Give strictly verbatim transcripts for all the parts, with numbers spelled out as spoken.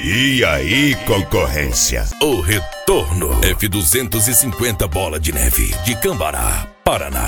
E aí, concorrência? O retorno. F duzentos e cinquenta Bola de Neve, de Cambará, Paraná.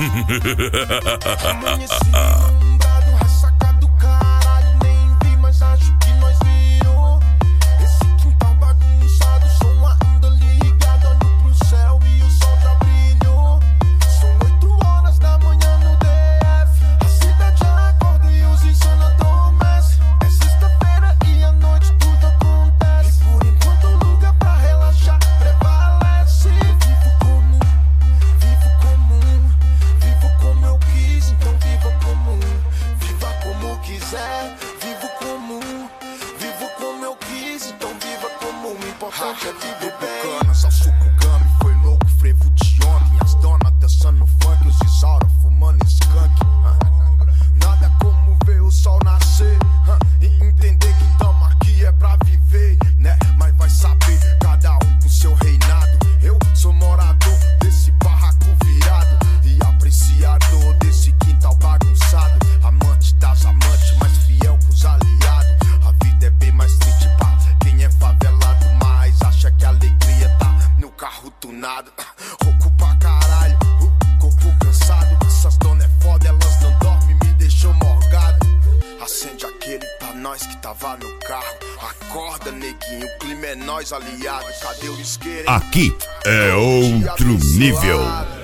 Amanheci inundado, ressaca do caralho. Nem vi, mas acho que nós viu. Esse quintal bagunçado, som ainda ligado. Olho pro céu e o sol já brilhou. São oito horas da manhã no D F. A cidade acorda e os insanos adormecem. É sexta-feira e à noite tudo acontece. E por enquanto o lugar pra relaxar prevalece. Vivo comum, vivo comum. Vivo como eu quis, então viva comum. Viva como quiser, vivo comum. Vivo como eu quis, então viva comum. O importante é viver bem. Canas ao suco gami, foi louco, frevo de ontem. As donas dançando funk, os Isaura fumando skunk. Nada como ver o sol nascer e entender que tamo aqui é pra viver, né? Mas vai saber, cada um com seu reinado. Eu sou morador desse barraco virado e apreciador desse quintal bagunçado. Amante das amantes, mais fiel com os aliados. A vida é bem mais triste pra quem é favelado, mas acha que a alegria tá no carro tunado. Rouco pra caralho, uh, corpo cansado. Essas donas é foda, elas não dormem, me deixou morgado. Acende aquele pra nós que tava no carro. Acorda, neguinho, o clima é nós aliado. Cadê o isqueiro, hein? Aqui é outro nível.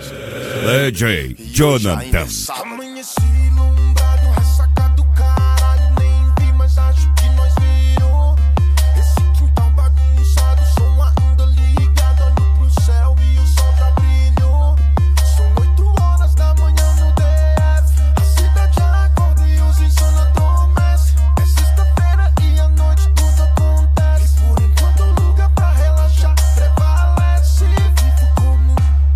D J Jonathan. Amanheci ilumbrado, ressaca do caralho. Nem vi, mas acho que nós viu. Esse quintal bagunçado, som ainda ligado. Olho pro céu e o sol já brilhou. São oito horas da manhã no D F. A cidade acorda e os insanos adormecem. É sexta-feira e à noite tudo acontece. E por enquanto o lugar pra relaxar prevalece. Vivo comum,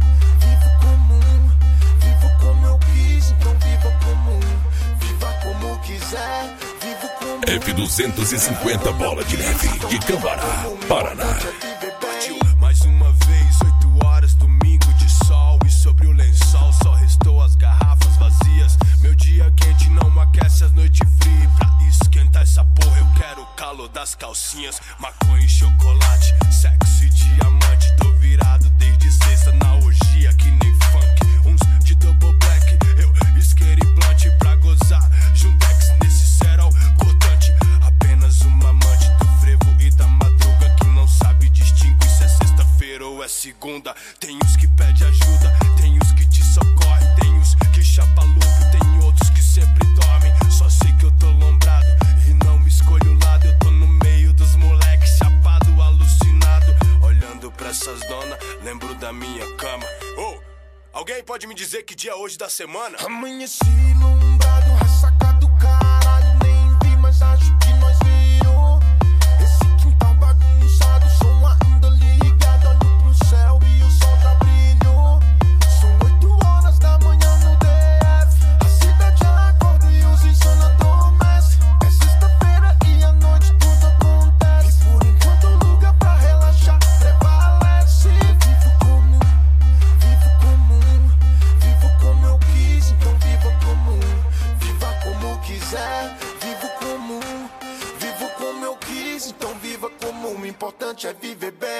vivo comum. Vivo como eu quis, então viva comum. Viva como quiser, vivo comum. F duzentos e cinquenta Bola de Neve, de Cambará, Paraná. Partiu mais uma vez, oito horas, domingo de sol. E sobre o lençol só restou as garrafas vazias. Meu dia quente não aquece as noites frias. Pra esquentar essa porra eu quero o calor das calcinhas. Maconha e chocolate, sexo e diamante. Tô virado desde sexta na orgia que nem funk. Uns de double black, eu isqueiro e blunt pra gozar. Juntex nesse cerol cortante. Apenas uma amante do frevo e da madruga que não sabe distinguir se é sexta-feira ou é segunda. Tem os que pede ajuda, tem os que te socorrem. Tem os que chapa louco, tem outros que sempre dormem. Só sei que eu tô lombrado e não me escolho o lado. Eu tô no meio dos moleques, chapado, alucinado. Olhando pra essas donas, lembro da minha cama. Oh, alguém pode me dizer que dia é hoje da semana? Amanheci ilumbrado, ressaca do caralho. Nem vi, mas acho que nós viu. Esse quintal bagunçado, som ainda ligado. Olho pro céu e o sol já brilhou. São oito horas da manhã no D F. A cidade acorda e os insanos adormecem. É sexta-feira e à noite tudo acontece. E por enquanto o lugar pra relaxar prevalece. Vivo comum, vivo comum. Vivo como eu quis, então viva comum. Viva como quiser, vivo comum. Vivo como eu quis, então viva comum. O importante é viver bem.